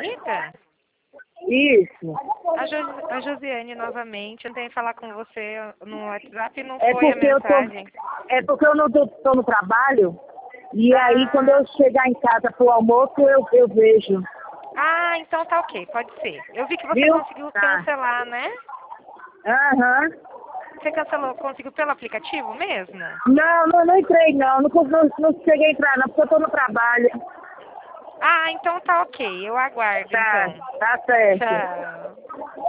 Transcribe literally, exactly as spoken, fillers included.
Anitta? Isso. A, jo a Josiane novamente, eu tentei falar com você no WhatsApp e não É foi a porque eu tô, mensagem. é porque eu não tô, tô no trabalho, e Ah. aí quando eu chegar em casa pro almoço, eu, eu vejo. Ah, então tá ok, pode ser. Eu vi que você Viu? conseguiu Tá. cancelar, né? Aham. Você cancelou, conseguiu pelo aplicativo mesmo? Não, não, não entrei não, não, não, não cheguei a entrar não, porque eu tô no trabalho. Ah, então tá ok, eu aguardo Tá, então. tá certo. Tchau.